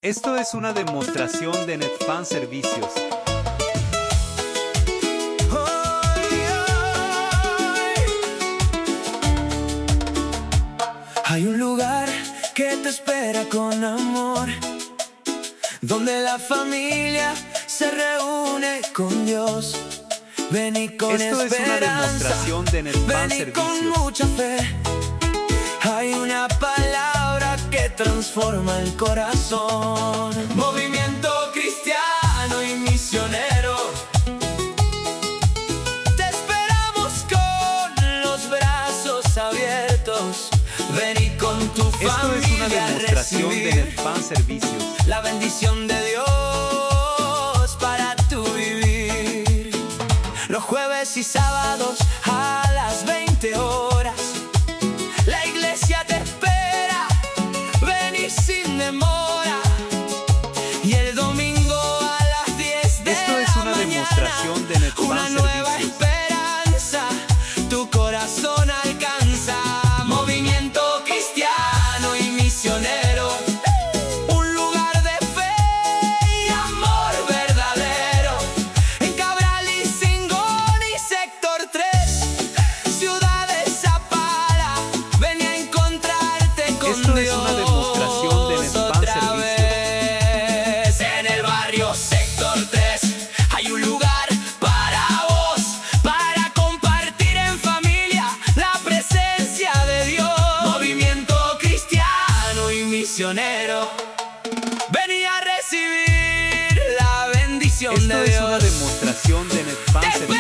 Esto es una demostración de Netfan Servicios. Hay un lugar que te espera con amor, donde la familia se reúne con Dios. Ven y con Esto esperanza, es una demostración de Netfan ven y con Servicios. mucha fe. Hay una palabra que transforma el corazón. Movimiento cristiano y misionero. Te esperamos con los brazos abiertos. Ven y con tu Esto familia es una demostración de recibir Netfan Servicios. la bendición de Dios para tu vivir. Los jueves y sábados a las 20 horas la iglesia te espera, ven y sin demora. Y el domingo a las 10 de Esto la es una mañana, demostración de Netfan una nueva Servicios. esperanza tu corazón alcanza. Movimiento cristiano y misionero, un lugar de fe y amor verdadero. En Cabral y Singón y Sector 3, Ciudad de Zapala, ven a encontrarte con Esto es Dios. una demostración de Netfan Otra Servicios. vez. En el barrio Sector 3 hay un lugar para vos, para compartir en familia la presencia de Dios. Movimiento cristiano y misionero, ven a recibir la bendición Esto de es Dios. una demostración de Netfan Te Servicios.